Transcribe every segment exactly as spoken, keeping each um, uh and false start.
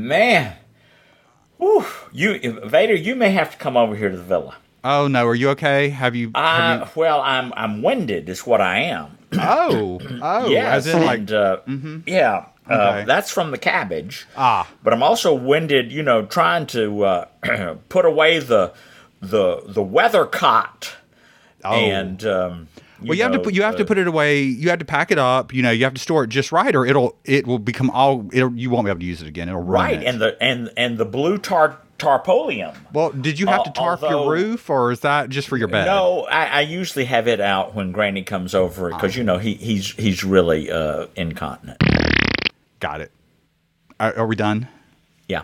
Man. Whew. You, Vader, you may have to come over here to the villa. Oh, no. Are you okay? Have you... Uh, have you... Well, I'm I'm winded is what I am. Oh. Oh. Yes, as in, like... and, uh, mm-hmm. yeah. Uh, okay. That's from the cabbage. Ah. But I'm also winded, you know, trying to uh, put away the the the weathercock. Oh. And... Um, You well, you know, have to put you have uh, to put it away. You have to pack it up. You know, you have to store it just right, or it'll it will become all. It'll, you won't be able to use it again. It'll ruin right, it. and the and and the blue tar tarpolium. Well, did you have uh, to tarp although, your roof, or is that just for your bed? No, I, I usually have it out when Granny comes over because oh. you know he he's he's really uh, incontinent. Got it. Are, are we done? Yeah.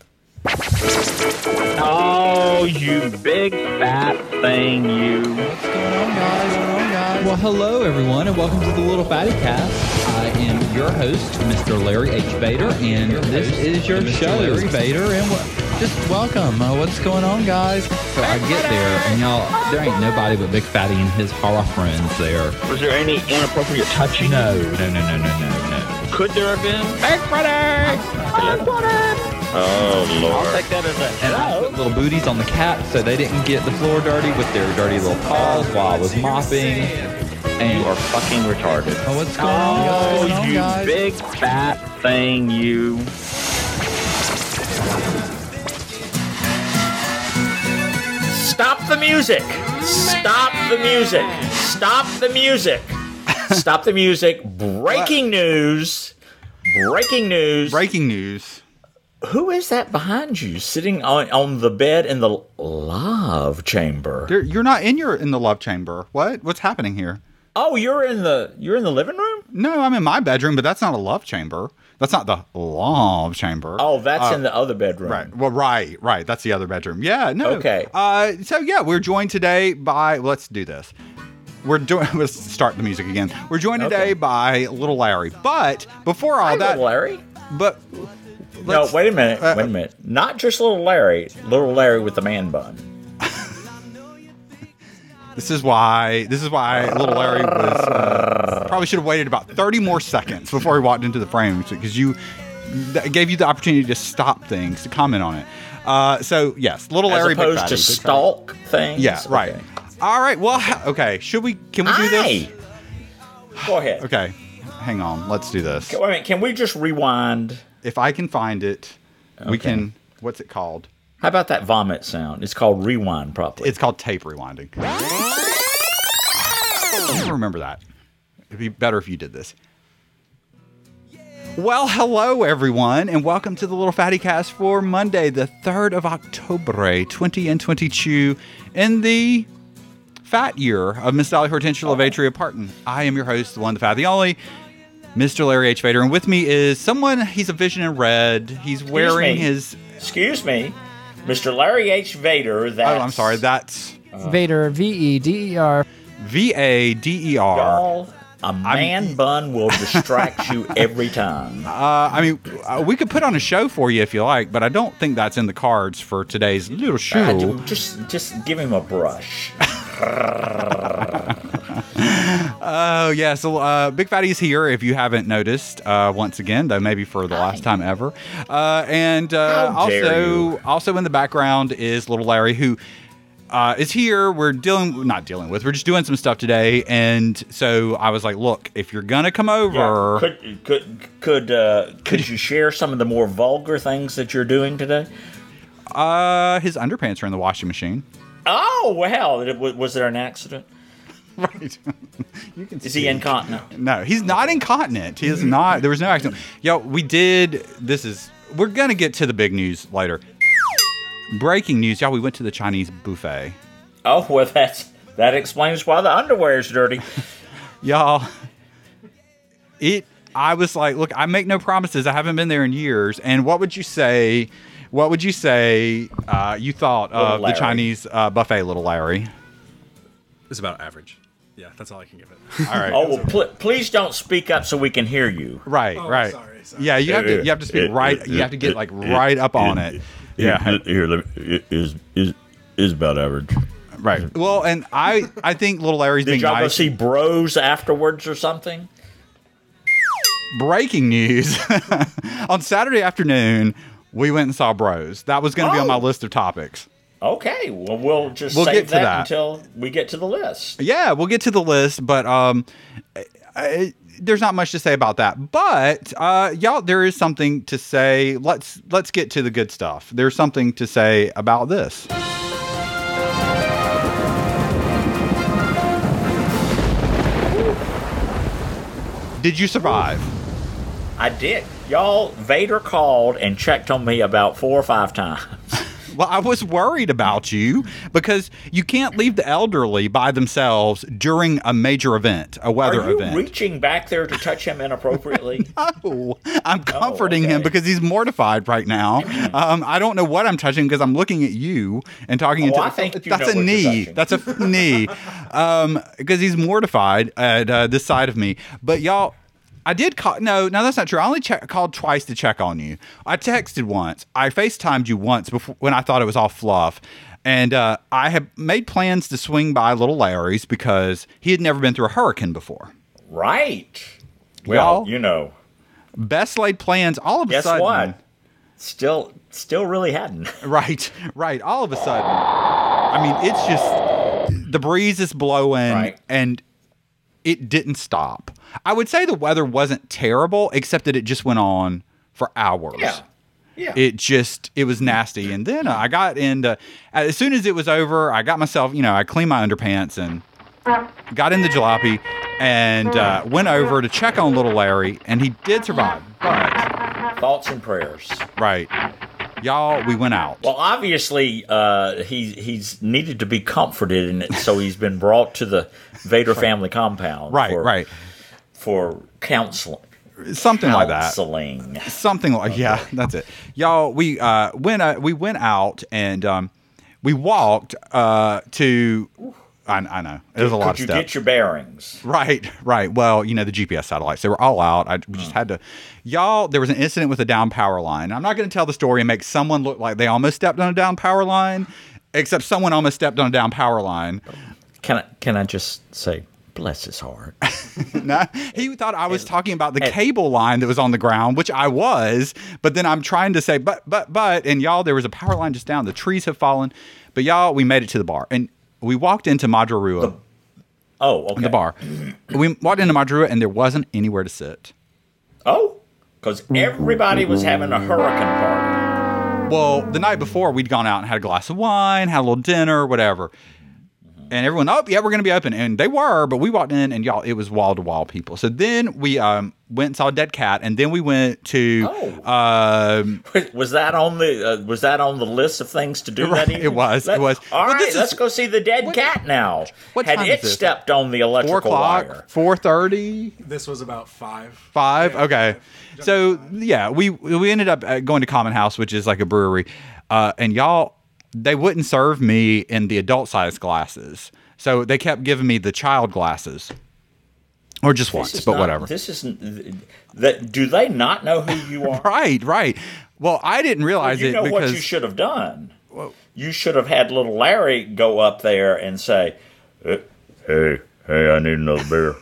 Oh, you big fat thing, you. What's going on, guys? What's going on, guys? Well, hello, everyone, and welcome to the Little Fatty Cast. I am your host, Mister Larry H. Vader, and this is your Mister show, Larry Vader, and what, just welcome. Uh, what's going on, guys? So I get there, and y'all, there ain't nobody but Big Fatty and his horror friends there. Was there any inappropriate touching? No, no, no, no, no, no, no. Could there have been? Big Fatty! Big Fatty! Oh, Lord. I'll take that as a... And I put little booties on the cats so they didn't get the floor dirty with their dirty little paws while I was mopping. And you are fucking retarded. Oh, what's going on, oh, guys? What's going on, you guys? big fat thing, you. Stop the music! Stop the music! Stop the music! Stop the music! Breaking news! Breaking news! Breaking news! Who is that behind you, sitting on, on the bed in the love chamber? There, you're not in your in the love chamber. What? What's happening here? Oh, you're in the you're in the living room? No, I'm in my bedroom, but that's not a love chamber. That's not the love chamber. Oh, that's uh, in the other bedroom. Right. Well, right, right. That's the other bedroom. Yeah. No. Okay. Uh, so yeah, we're joined today by. Let's do this. We're doing. Let's start the music again. We're joined today okay. by Little Larry. But before all Hi, that, Little Larry. But. No, wait a minute. Uh, wait a minute. Not just Little Larry. Little Larry with the man bun. This is why. This is why Little Larry was uh, probably should have waited about thirty more seconds before he walked into the frame because you that gave you the opportunity to stop things to comment on it. Uh, so yes, Little Larry, as opposed Big Fatty, to stalk things. Yeah, right. Okay. All right. Well, okay. Should we? Can we do this? Go ahead. Okay. Hang on. Let's do this. Wait a minute. Can we just rewind? If I can find it, okay. we can. What's it called? How about that vomit sound? It's called rewind, probably. It's called tape rewinding. I don't remember that. It'd be better if you did this. Well, hello, everyone, and welcome to the Little Fatty Cast for Monday, the third of October, twenty and twenty-two, in the fat year of Miss Dolly Hortensia Levatria Parton. I am your host, the one, the fat, the only, Mister Larry H. Vader, and with me is someone, he's a vision in red. He's Excuse wearing me. his... Excuse me. Mister Larry H. Vader, that's... Oh, I'm sorry, that's... Uh, Vader, V E D E R. V A D E R. Y'all, a man I'm, bun will distract you every time. Uh, I mean, uh, we could put on a show for you if you like, but I don't think that's in the cards for today's little show. Uh, just, just give him a brush. Oh, yeah. So uh, Big Fatty's here, if you haven't noticed, uh, once again, though maybe for the last time ever. Uh, and uh, How dare also, you. also in the background is Little Larry, who uh, is here. We're dealing, not dealing with, we're just doing some stuff today. And so I was like, look, if you're going to come over. Yeah. Could could could, uh, could you share some of the more vulgar things that you're doing today? Uh, his underpants are in the washing machine. Oh, well. Was there an accident? Right. You can is he incontinent? No, he's not incontinent. He is not. There was no accident. Yo, we did. This is. We're going to get to the big news later. Breaking news. Y'all, we went to the Chinese buffet. Oh, well, that's that explains why the underwear is dirty. Y'all, it. I was like, look, I make no promises. I haven't been there in years. And what would you say? What would you say uh, you thought of the Chinese uh, buffet, Little Larry? It's about average. Yeah, that's all I can give it. All right. Oh, well, pl- please don't speak up so we can hear you. Right, oh, right. Sorry, sorry. Yeah, you have to. You have to speak right. You have to get like right up on it. Yeah. Here, let me, is is is about average. Right. Well, and I I think Little Larry's Did being y'all nice. go see Bros afterwards or something? Breaking news. On Saturday afternoon, we went and saw Bros. That was going to be on my Oh. list of topics. Okay, well, we'll just We'll save get to that, that. until we get to the list. Yeah, we'll get to the list, but um, I, I, there's not much to say about that. But uh, y'all, there is something to say. Let's let's get to the good stuff. There's something to say about this. Did you survive? I did. Y'all, Vader called and checked on me about four or five times. Well, I was worried about you because you can't leave the elderly by themselves during a major event, a weather Are you event. reaching back there to touch him inappropriately? Oh, I'm comforting him okay. because he's mortified right now. Um, I don't know what I'm touching because I'm looking at you and talking Oh, into I think you that's know a what you're knee. touching. That's a knee. Um, because he's mortified at uh, this side of me. But y'all, I did call. No, no, that's not true. I only check, called twice to check on you. I texted once. I FaceTimed you once before when I thought it was all fluff. And uh, I have made plans to swing by Little Larry's because he had never been through a hurricane before. Right. Well, Y'all- you know, Best laid plans. All of a guess sudden, what? Still, still really hadn't. right, right. All of a sudden, I mean, it's just the breeze is blowing, Right. and it didn't stop. I would say the weather wasn't terrible, except that it just went on for hours. Yeah. Yeah. It just, it was nasty. And then uh, I got into, as soon as it was over, I got myself, you know, I cleaned my underpants and got in the jalopy and uh, went over to check on little Larry, and he did survive. But, Thoughts and prayers. right, y'all, we went out. Well, obviously, uh, he he's needed to be comforted, and so he's been brought to the Vader family compound. Right, for, right. For counseling. Something like that. Counseling. Something like yeah, that's it. Y'all, we uh went uh, we went out and um we walked uh to I, I know it was a lot Could of you steps. get your bearings? Right, right. Well, you know the G P S satellites, they were all out. I we just had to. Y'all, there was an incident with a down power line. I'm not going to tell the story and make someone look like they almost stepped on a down power line, except someone almost stepped on a down power line. Can I can I just say, bless his heart. No, he thought I was talking about the cable line that was on the ground, which I was. But then I'm trying to say, but, but, but, and y'all, there was a power line just down. The trees have fallen. But y'all, we made it to the bar. And we walked into Madrurua, Oh, okay. the bar. We walked into Madrurua, and there wasn't anywhere to sit. Oh, because everybody was having a hurricane party. Well, the night before, we'd gone out and had a glass of wine, had a little dinner, whatever. And everyone, oh, yeah, we're going to be open. And they were, but we walked in, and y'all, it was wall-to-wall people. So then we um, went and saw a dead cat, and then we went to... Oh. Um, Was that on the uh, Was that on the list of things to do Right, that evening? it was, Let- it was. All Well, right, this is- let's go see the dead cat now. what Had time it is this? stepped on the four electrical o'clock, wire? four thirty, This was about five. five. Yeah. Okay, so yeah, we we ended up uh, going to Common House, which is like a brewery, uh, and y'all, they wouldn't serve me in the adult size glasses, so they kept giving me the child glasses, or just This once, is but not- whatever. This isn't. That do they not know who you are? Right, right. Well, I didn't realize You it know because what you should have done. You should have had little Larry go up there and say, "Eh, "Hey, hey, I need another beer,"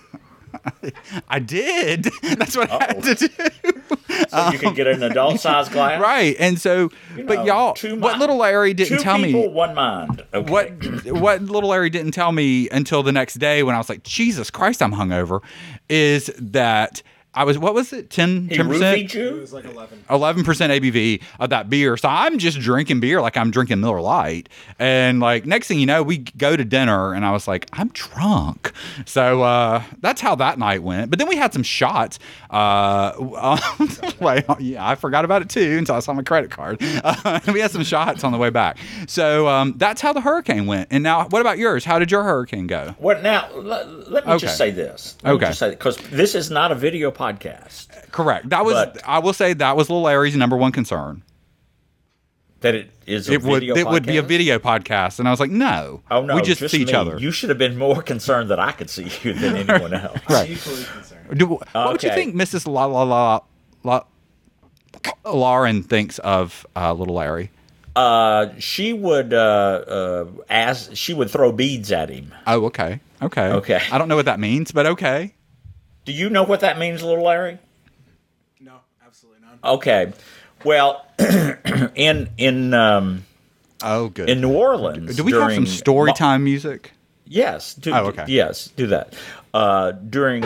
I did. That's what I had to do. so you could get an adult-sized glass. Right, and so, You but know, y'all, two what mi- little Larry didn't two tell people, me. one mind. Okay. What what little Larry didn't tell me until the next day when I was like, Jesus Christ, I'm hungover, is that I was, what was it, ten He percent? roofied It you? was like eleven. eleven percent A B V of that beer. So I'm just drinking beer like I'm drinking Miller Lite. And like next thing you know, we go to dinner and I was like, I'm drunk. So uh, that's how that night went. But then we had some shots. Uh, wait, yeah, I forgot about it too until I saw my credit card. Uh, we had some shots on the way back. So um, that's how the hurricane went. And now, what about yours? How did your hurricane go? Well, now let, let me Okay. just say this. Let Okay. me just say because this is not a video podcast. Correct. That was, But- I will say, that was little Larry's number one concern. That it is a It would, video it would be a podcast? video podcast. And I was like, no. Oh no, we just, see each me. other. You should have been more concerned that I could see you than anyone else. Right. Equally concerned. Do, what would you Okay. think Missus La La La La Lauren thinks of uh, little Larry? Uh, she would uh, uh, ask. She would throw beads at him. Oh, okay, okay, Okay. I don't know what that means, but okay. Do you know what that means, little Larry? No, absolutely not. Okay. Well, in in um, Oh, good. in New Orleans, Do we have some during story time music? Yes. Do, Oh, okay. Yes, do that. Uh, during.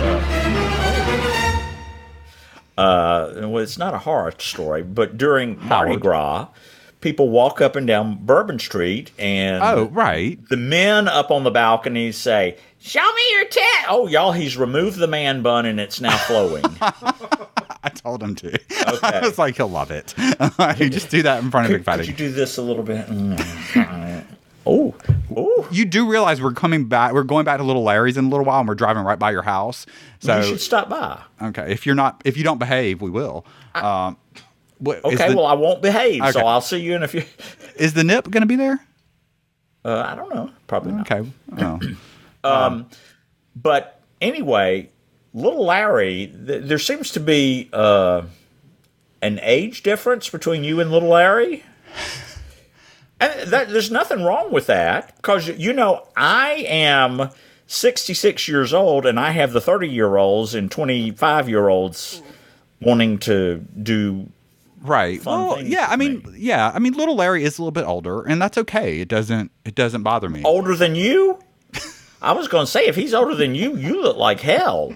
Uh, uh, well, it's not a horror story, but during Mardi Howard. Gras, people walk up and down Bourbon Street, and Oh, right. the men up on the balconies say, "Show me your tit." Oh, y'all, he's removed the man bun, and it's now flowing. I told him to. Okay. I was like, he'll love it. You just do that in front of Big Could Fatty. you do this a little bit? Oh, oh. You do realize we're coming back. We're going back to Little Larry's in a little while, and we're driving right by your house. So, You should stop by. okay, if you're not, if you don't behave, we will. Um, what, is Okay, the, well, I won't behave, Okay. so I'll see you in a few. is the nip going to be there? Uh, I don't know. Probably not. Okay. Oh. But anyway, little Larry, th- there seems to be uh, an age difference between you and little Larry. And that, there's nothing wrong with that because, you know, I am sixty-six years old and I have the thirty-year-olds and twenty-five-year-olds wanting to do. Right. Fun Well, things yeah. I with mean, me. yeah. I mean, Little Larry is a little bit older, and that's okay. It doesn't. It doesn't bother me. Older than you? I was going to say, if he's older than you, you look like hell.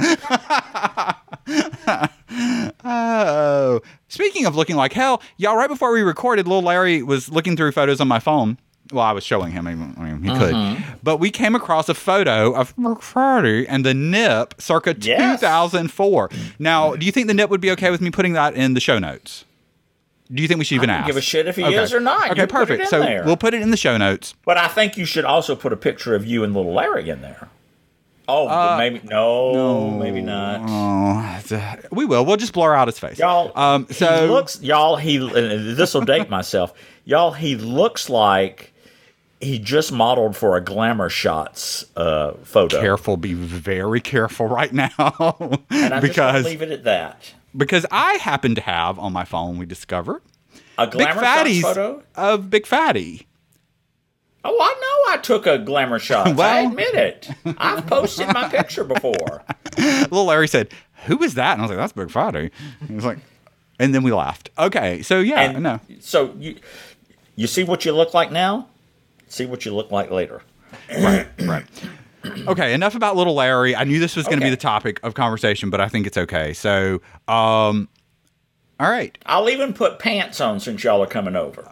Oh, speaking of looking like hell, y'all, right before we recorded, little Larry was looking through photos on my phone. Well, I was showing him. I mean, he could. But we came across a photo of McFarty and the Nip circa Yes. two thousand four. Now, do you think the Nip would be okay with me putting that in the show notes? Do you think we should even I don't ask? give a shit if he Okay. is or not. Okay, You put it perfect. in So there. we'll put it in the show notes. But I think you should also put a picture of you and little Larry in there. Oh, but maybe no, maybe not. Oh, it's a- we will. We'll just blur out his face. Y'all, Um, so he looks, y'all, he. This will date myself. Y'all, he looks like he just modeled for a Glamour Shots uh, photo. careful. Be very careful right now, and I just because want to leave it at that. because I happen to have on my phone. We discovered A Big Glamour Shots Fatties photo. of Big Fatty. Oh, I know I took a Glamour Shots. I Well- admit it. I've posted my picture before. Little Larry said, "Who is that?" And I was like, "That's Big Fatty." He was like, and then we laughed. Okay, so yeah, And no, so you, you see what you look like now. See what you look like later. right. Okay, enough about Little Larry. I knew this was going to Okay. be the topic of conversation, but I think it's okay. So, um, all right, I'll even put pants on since y'all are coming over.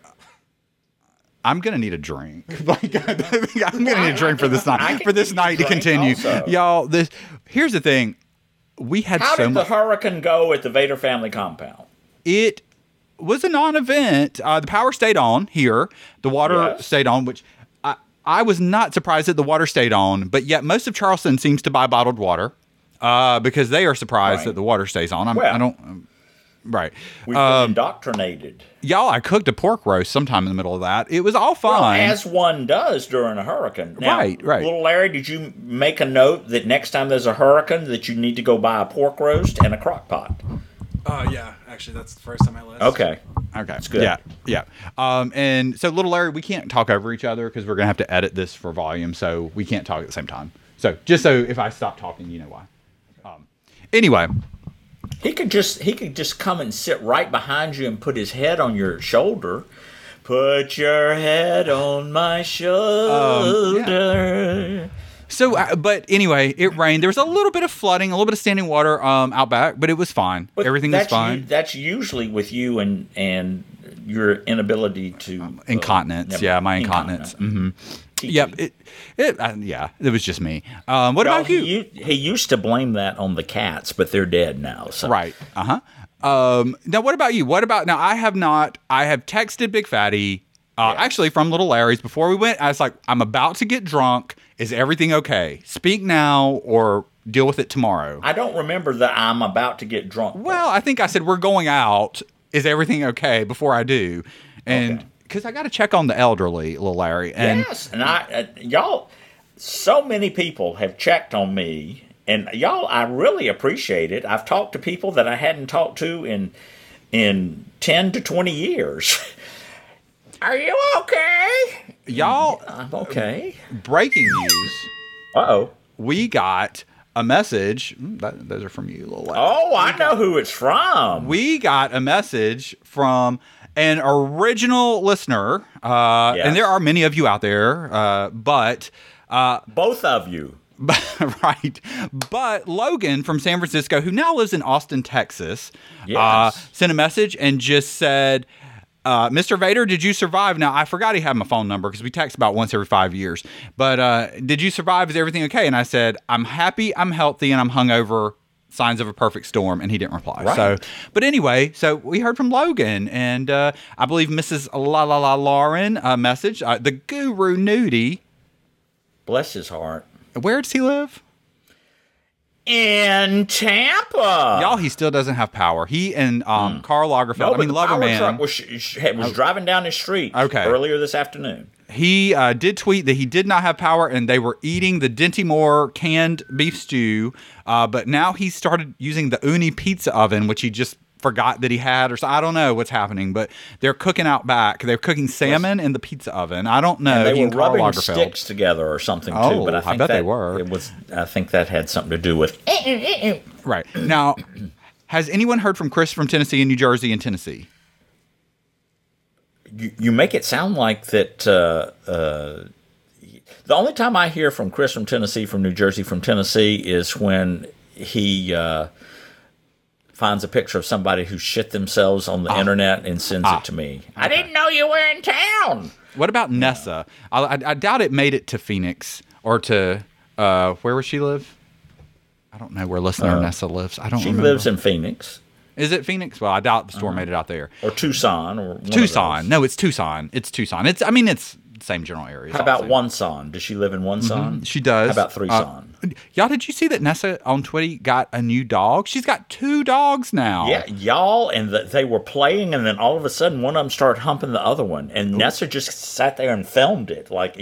I'm gonna need a drink. Like, I'm gonna need a drink for this I night. can For this give you a night to drink continue, also. y'all. This here's the thing. We had How so did the much. hurricane go at the Vader family compound? It was a non-event. Uh, the power stayed on here. The water Yes. stayed on, which I, I was not surprised that the water stayed on. But yet, most of Charleston seems to buy bottled water uh, because they are surprised Right. that the water stays on. I'm, Well, I don't. Um, right, We've been um, indoctrinated. y'all. I cooked a pork roast sometime in the middle of that. It was all Well, fine. as one does during a hurricane. Now, Right, right. Little Larry, did you make a note that next time there's a hurricane that you need to go buy a pork roast and a crock pot? Uh, yeah, actually, that's the first on my list. Okay. Okay. good. Yeah. Yeah. Um, and so, little Larry, we can't talk over each other because we're going to have to edit this for volume. So, we can't talk at the same time. So, just so if I stop talking, you know why. Um, anyway, He could just he could just come and sit right behind you and put his head on your shoulder. Put your head on my shoulder. so, uh, but anyway, it rained. There was a little bit of flooding, a little bit of standing water um, out back, but it was fine. But Everything was that's fine. u- that's usually with you and and your inability to uh, Incontinence. never- yeah, my incontinence. hmm T T. Yep. It, it, uh, yeah, it was just me. Um, what Well, about you? he, u- he used to blame that on the cats, but they're dead now. So. Right. Uh huh. Um, now, what about you? What about now? I have not. I have texted Big Fatty. Uh, Yes. Actually, from Little Larry's before we went, I was like, "I'm about to get drunk. Is everything okay? Speak now or deal with it tomorrow." I don't remember that I'm about to get drunk. Well, I think I said we're going out. Is everything okay before I do? And Okay. because I got to check on the elderly, Little Larry. And yes, and I uh, y'all, so many people have checked on me, and y'all, I really appreciate it. I've talked to people that I hadn't talked to in in ten to twenty years. Are you okay? y'all, I'm okay. breaking news. Uh oh. We got a message. That, those are from you, Little Larry. Oh, I know who it's from. We got a message from an original listener, uh, Yes. and there are many of you out there, uh, but uh, Both of you. right. But Logan from San Francisco, who now lives in Austin, Texas, Yes. uh, sent a message and just said, uh, Mister Vader, did you survive? Now, I forgot he had my phone number because we text about once every five years. But uh, did you survive? Is everything okay? And I said, I'm happy, I'm healthy, and I'm hungover. Signs of a perfect storm, and he didn't reply. Right. So, but anyway, so we heard from Logan, and uh, I believe Missus La La La Lauren uh, message uh, the Guru Nudie. Bless his heart. Where does he live? In Tampa. Y'all, he still doesn't have power. He and um, Karl Lagerfeld, No, I but mean, the power Loverman, truck was, sh- was driving down the street Okay. earlier this afternoon. he uh, did tweet that he did not have power and they were eating the Dinty Moore canned beef stew. Uh, but now he started using the Uni pizza oven, which he just forgot that he had, or so I don't know what's happening. But they're cooking out back. They're cooking salmon in the pizza oven. I don't know. And they He were and Karl rubbing Lagerfeld. sticks together or something Oh, too. But I, I think bet that they were. It was. I think that had something to do with. Right now, has anyone heard from Chris from Tennessee and New Jersey and Tennessee? You, you make it sound like that. Uh, uh, the only time I hear from Chris from Tennessee, from New Jersey, from Tennessee is when he uh, finds a picture of somebody who shit themselves on the internet and sends Ah. it to me. I didn't know you were in town. What about Nessa? I, I, I doubt it made it to Phoenix or to uh, where would she live? I don't know where listener Nessa lives. I don't She remember. lives in Phoenix Is it Phoenix? Well, I doubt the store made it out there. or Tucson or one of Tucson. those. No, it's Tucson. It's Tucson. It's. I mean, it's the same general area. How about one son? Does she live in one son? She does. How about three Uh, son? Y'all, did you see that Nessa on Twitter got a new dog? She's got two dogs now. Yeah, y'all, and the, they were playing, and then all of a sudden, one of them started humping the other one, and Nessa just sat there and filmed it, like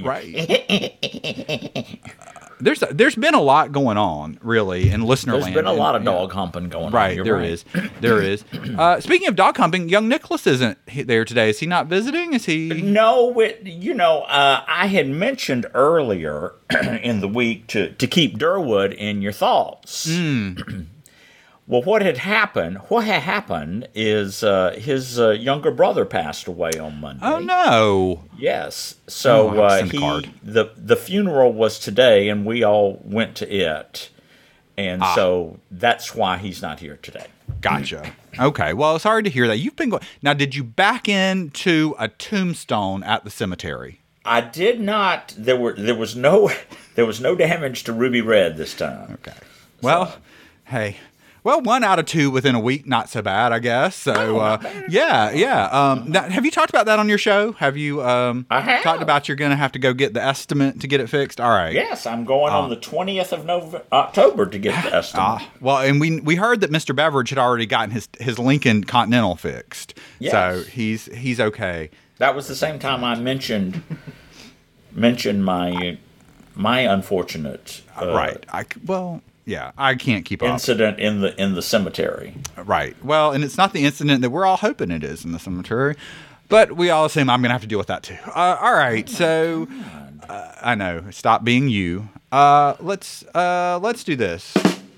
Right. There's there's been a lot going on, really, in listener There's land. been a lot of And- dog humping going on. Right, You're there right. is. There is. Uh, speaking of dog humping, young Nicholas isn't he- there today. Is he not visiting? Is he? No, it, you know, uh, I had mentioned earlier in the week to, to keep Durwood in your thoughts. Hmm. Well, what had happened? What had happened is uh, his uh, younger brother passed away on Monday. Oh no! Yes. So Oh, I'll uh, send a he card. the the funeral was today, and we all went to it, and Ah. so that's why he's not here today. Gotcha. Okay. Well, sorry to hear that. You've been going now. Did you back into a tombstone at the cemetery? I did not. There were there was no there was no damage to Ruby Red this time. Okay. Well, hey. Well, one out of two within a week, not so bad, I guess. So, uh, yeah, yeah. Um, now, have you talked about that on your show? Have you um, I have. talked about you're going to have to go get the estimate to get it fixed? All right. Yes, I'm going on the twentieth of November, October to get the estimate. Ah, well, and we we heard that Mister Beveridge had already gotten his his Lincoln Continental fixed, Yes. so he's he's okay. That was the same time I mentioned mentioned my my unfortunate uh, right. I c- well, yeah, I can't keep up. incident in the in the cemetery. Right. Well, and it's not the incident that we're all hoping it is in the cemetery, but we all assume I'm going to have to deal with that too. Uh, all right. So uh, I know. Stop being you. Uh, let's uh, let's do this.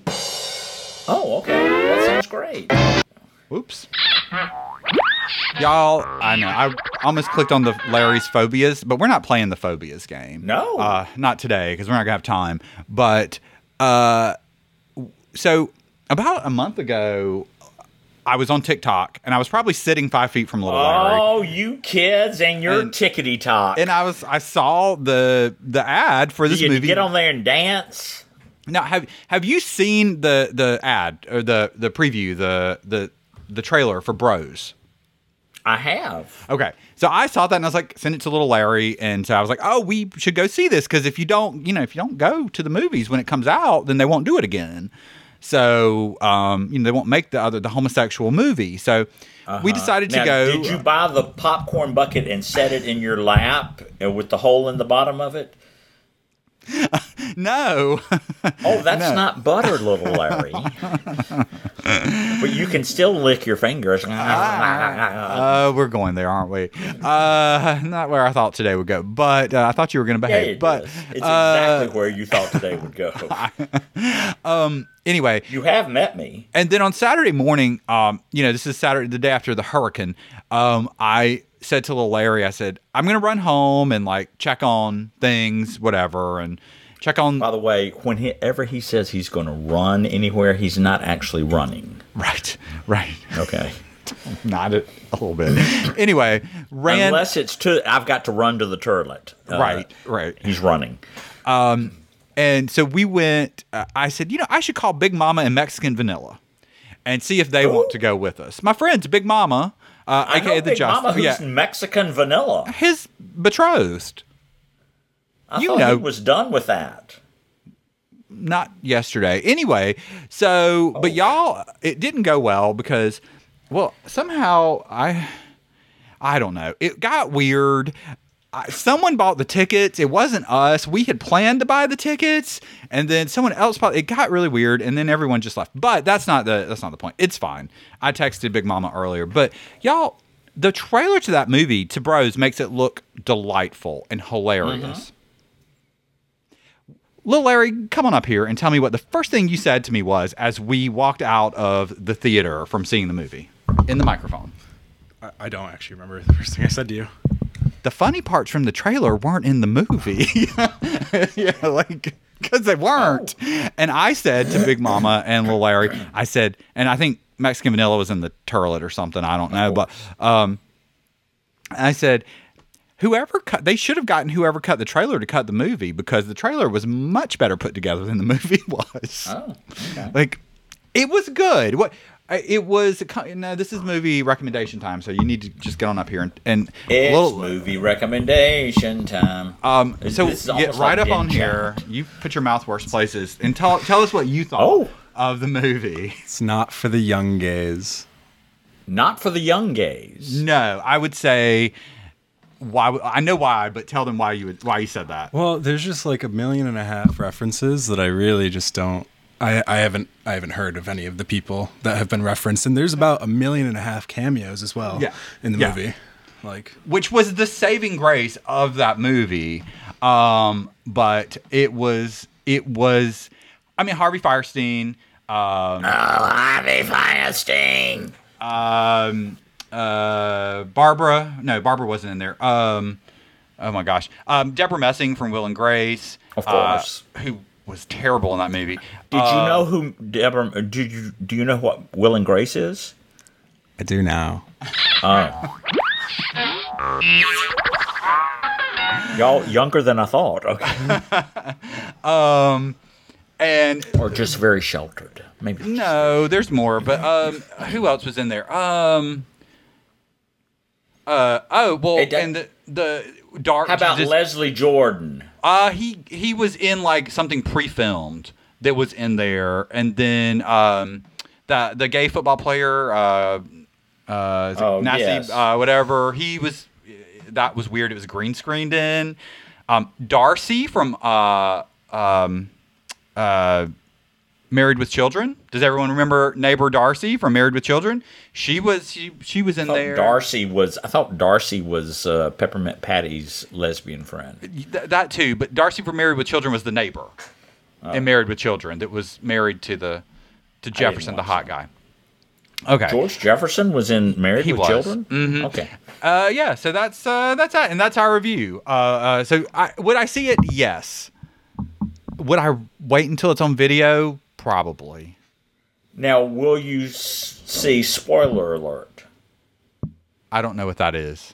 Oh, okay, that sounds great. Oops. Y'all, I know. I almost clicked on the Larry's Phobias, but we're not playing the Phobias game. No. Uh, not today because we're not going to have time. But uh, so about a month ago, I was on TikTok and I was probably sitting five feet from Little Larry. Oh, you kids and your And- tickety talk. And I was I saw the the ad for this Did you movie. get on there and dance? Now, have have you seen the the ad or the the preview, the the the trailer for Bros? I have. Okay, so I saw that and I was like, send it to Little Larry, and so I was like, oh, we should go see this because if you don't, you know, if you don't go to the movies when it comes out, then they won't do it again. So, um, you know, they won't make the other the homosexual movie. So we decided to Now, go. Did you buy the popcorn bucket and set it in your lap uh, with the hole in the bottom of it? No. Oh, that's No. not butter, little Larry. But you can still lick your fingers. Uh, we're going there, aren't we? Uh, not where I thought today would go, but uh, I thought you were going to Yeah, behave. it but is. It's uh, exactly where you thought today would go. anyway, You have met me. and then on Saturday morning, um, you know, this is Saturday, the day after the hurricane. Um, I said to little Larry, I said, I'm going to run home and like check on things, whatever, and check on. By the way, whenever he says he's going to run anywhere, he's not actually running. Right, right. Okay. Not a, a little bit. Anyway, ran. Unless it's to, I've got to run to the toilet. Uh, right, right. He's running. And so we went, uh, I said, you know, I should call Big Mama and Mexican Vanilla and see if they want to go with us. My friend's Big Mama, uh, I A K A know the Big Just. Mama who's yeah, Mexican vanilla. his betrothed. I You thought know. he was done with that. Not yesterday. Anyway, so, but y'all, it didn't go well because, well, somehow I, I don't know. It got weird. I, someone bought the tickets. It wasn't us. We had planned to buy the tickets, and then someone else bought. It got really weird, and then everyone just left. But that's not the that's not the point. It's fine. I texted Big Mama earlier, but y'all, the trailer to that movie to Bros makes it look delightful and hilarious. Little Larry, come on up here and tell me what the first thing you said to me was as we walked out of the theater from seeing the movie in the microphone. I, I don't actually remember the first thing I said to you. The funny parts from the trailer weren't in the movie. Yeah, like, because they weren't. And I said to Big Mama and Little Larry, I said, and I think Mexican Vanilla was in the turlet or something. I don't know. But um, I said, whoever cut, they should have gotten whoever cut the trailer to cut the movie because the trailer was much better put together than the movie was. Oh, okay. Like, it was good. What it was. No, this is movie recommendation time, so you need to just get on up here and and It's little- movie recommendation time. um. So This is get almost right like up on Din here. Chan. You put your mouth worst places and tell tell us what you thought Oh. of the movie. It's not for the young gays. Not for the young gays. No, I would say why. w- I know why, but tell them why you would, why you said that. Well, there's just like a million and a half references that I really just don't. I, I haven't I haven't heard of any of the people that have been referenced, and there's about a million and a half cameos as well. Yeah. in the Yeah. movie, like Which was the saving grace of that movie. Um, but it was it was. I mean, Harvey Firestein. Um, Oh, Harvey Firestein. um, uh, Barbara. No, Barbara wasn't in there. Um, oh my gosh. Um, Deborah Messing from Will and Grace. Of course. Uh, who was terrible in that movie. Did Uh, you know who Deborah? Did you do you know what Will and Grace is? I do now. Y'all younger than I thought. Okay, And or just very sheltered. Maybe. no, there's more. But um, who else was in there? Um, uh, oh well, Hey, Dad- and the the dark. How about just- Leslie Jordan? Uh, he he was in like something pre-filmed that was in there, and then um, the the gay football player, uh, uh, is it Oh, Nasib, yes. uh, whatever. He was that was weird. It was green screened in. Um, Darcy from uh um uh Married with Children. Does everyone remember neighbor Darcy from Married with Children? She was she she was in I thought there. Darcy was. I thought Darcy was uh, Peppermint Patty's lesbian friend. Th- that too, but Darcy from Married with Children was the neighbor, and Married with Children that was married to the to Jefferson, the watch hot guy. Okay, George Jefferson was in Married He with was. Children. Mhm. Okay. uh, yeah. So that's uh, that's that, and that's our review. Uh, uh, so I, would I see it? Yes. Would I wait until it's on video? Probably. Now, will you s- see? Spoiler alert. I don't know what that is.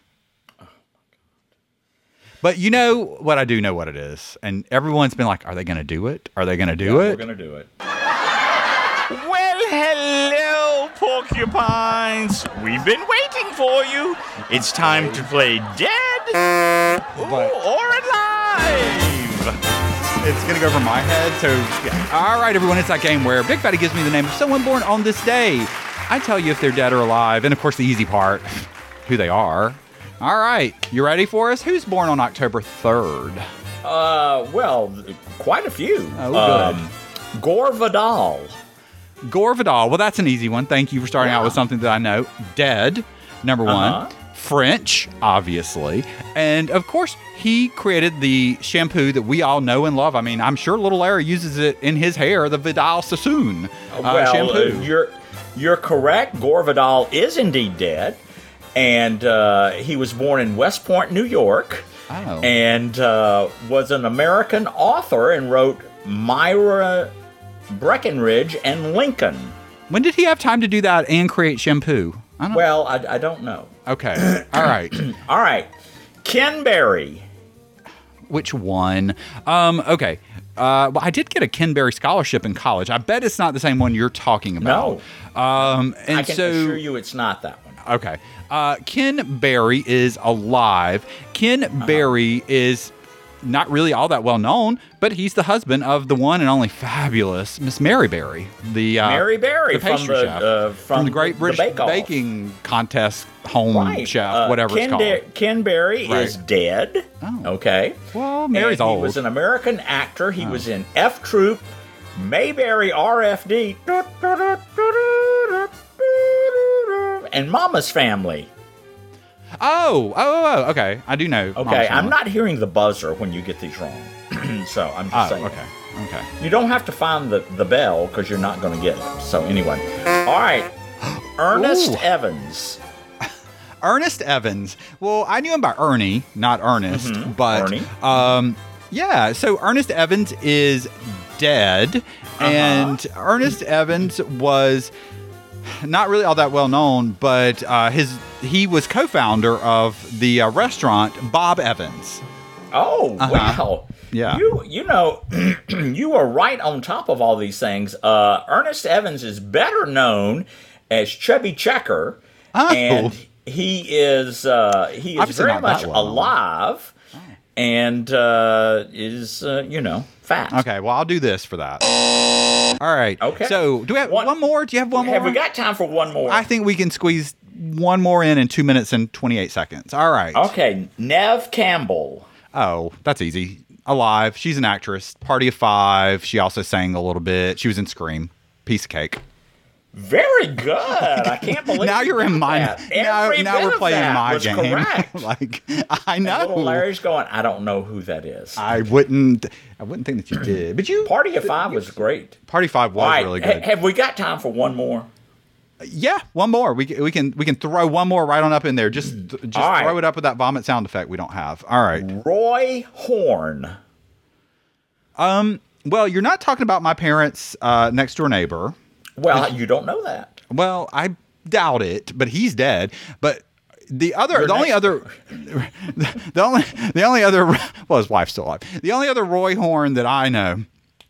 But you know what? I do know what it is, and everyone's been like, "Are they going to do it? Are they going to do Yeah, it?" We're gonna do it. Well, hello, porcupines. We've been waiting for you. It's time to play dead Ooh, or alive. It's going to go over my head, so yeah. All right, everyone, it's that game where Big Fatty gives me the name of someone born on this day. I tell you if they're dead or alive, and of course the easy part, who they are. All right, you ready for us? Who's born on October third? Uh, well, quite a few. Oh, um, Gore Vidal. Gore Vidal. Well, that's an easy one. Thank you for starting Yeah. out with something that I know. Dead, number Uh-huh. one. French, obviously. And, of course, he created the shampoo that we all know and love. I mean, I'm sure little Larry uses it in his hair, the Vidal Sassoon uh, well, shampoo. uh, you're you're correct. Gore Vidal is indeed dead, and uh, he was born in West Point, New York, Oh. and uh, was an American author and wrote Myra Breckinridge and Lincoln. When did he have time to do that and create shampoo? I don't Well, I, I don't know. Okay. All right. All right, Ken Berry. Which one? Um, okay. Uh, well, I did get a Ken Berry scholarship in college. I bet it's not the same one you're talking about. No. Um, and I can so, assure you it's not that one. Okay. Uh, Ken Berry is alive. Ken Uh-huh. Berry is not really all that well known, but he's the husband of the one and only fabulous Miss Mary Berry, the uh, Mary Berry the from pastry the chef, uh, from, the Great the British Bake Off. Baking Contest home Right. chef, Uh, whatever Ken it's called. Da- Ken Berry Right. is dead. Oh. Okay. Well, Mary's and old. He was an American actor. He Oh. was in F Troop, Mayberry R F D, and Mama's Family. Oh, oh, oh, oh, okay. I do know. Mama's Okay, I'm Family. not hearing the buzzer when you get these wrong. So I'm just Oh, saying. okay. Okay. You don't have to find the, the bell because you're not going to get it. So anyway. All right. Ernest Ooh. Evans. Ernest Evans. Well, I knew him by Ernie, not Ernest, Mhm, but Ernie. um, yeah. So Ernest Evans is dead, Uh-huh. and Ernest Evans was not really all that well known, but uh, his he was co-founder of the uh, restaurant Bob Evans. Oh, Uh-huh. wow. Yeah. You you know, you are right on top of all these things. Uh, Ernest Evans is better known as Chubby Checker, Oh. and he is uh, he is Obviously very not that much well known. alive, and uh, is uh, you know fat. Okay, well I'll do this for that. All right. Okay. So do we have one, One- more? Do you have one more? Have we got time for one more? I think we can squeeze one more in in two minutes and twenty-eight seconds. All right. Okay, Nev Campbell. Oh, that's easy. Alive. She's an actress. Party of Five. She also sang a little bit. She was in Scream. Piece of cake. Very good. I can't believe now you you're in got my. that. Now, Every now bit we're of playing that my was game. Correct. Like I And know. little Larry's going, I don't know who that is. I wouldn't. I wouldn't think that you did, but you. Party of Five was great. Party Five was All right, really ha- good. have we got time for one more? Yeah, one more. We can, we can we can throw one more right on up in there. Just just All right. throw it up with that vomit sound effect we don't have. All right. Roy Horn. Um. Well, you're not talking about my parents' uh, next door neighbor. Well, you don't know that. Well, I doubt it, but he's dead. But the other, Your the only next- other, the only, the only other, well, his wife's still alive. The only other Roy Horn that I know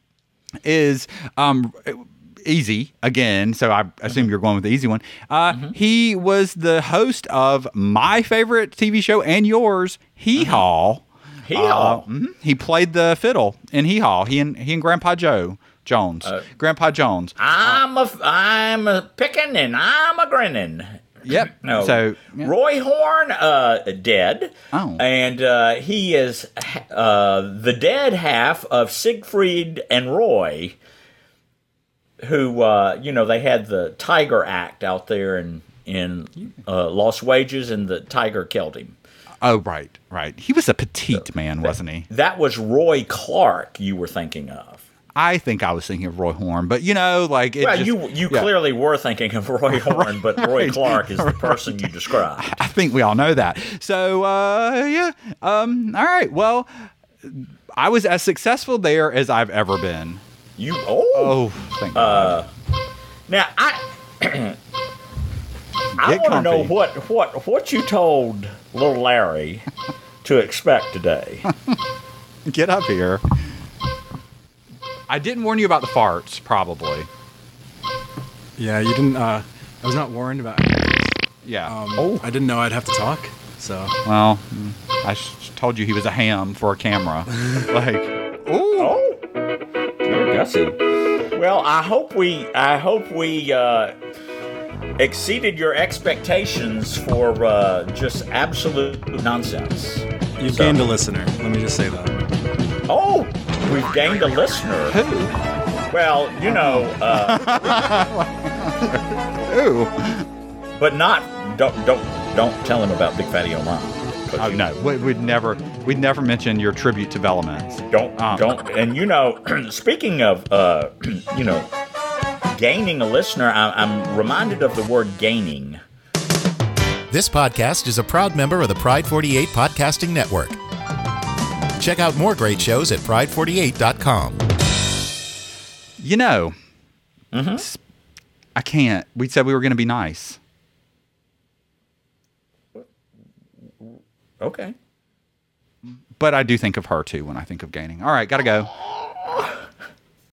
is um, easy again. So I assume you're going with the easy one. Uh, He was the host of my favorite T V show and yours, Hee Haw. Hee Haw. Uh, mhm. He played the fiddle in Hee Haw. He and he and Grandpa Joe Jones, Uh, Grandpa Jones. I'm a, I'm a picking and I'm a grinning. Yep. No. So yeah. Roy Horn, uh, dead. Oh. And uh, he is uh, the dead half of Siegfried and Roy, who, uh, you know, they had the Tiger Act out there in, in uh, Lost Wages, and the tiger killed him. Oh, right, right. He was a petite man, wasn't he? That was Roy Clark you were thinking of. I think I was thinking of Roy Horn, but you know, like it Well, just, you you yeah. clearly were thinking of Roy Horn, but Roy Right. Clark is the person you described. I think we all know that. So, uh, yeah. Um, all right. Well, I was as successful there as I've ever been. You oh, Oh, thank God. now I I Get want to know comfy. what what what you told little Larry to expect today. Get up here. I didn't warn you about the farts, probably. Yeah, you didn't. Uh, I was not warned about. Yeah. Um, Oh. I didn't know I'd have to talk. So Well, mm, I sh- told you he was a ham for a camera. Like, ooh. Oh, you're gutsy. Well, I hope we I hope we uh, exceeded your expectations for uh, just absolute nonsense. you've So- gained a listener. Let me just say that. Oh, we've gained a listener. Who? Well, you know, uh, Who? but not don't don't don't tell him about Big Fatty Oman. Oh no, we, we'd never we'd never mention your tribute to Vellamans. Don't Um. don't. And you know, speaking of uh, you know, gaining a listener, I, I'm reminded of the word gaining. This podcast is a proud member of the Pride forty-eight Podcasting Network. Check out more great shows at pride forty-eight dot com. You know, Mm-hmm. s- I can't. We said we were going to be nice. Okay. But I do think of her too when I think of gaining. All right, gotta go.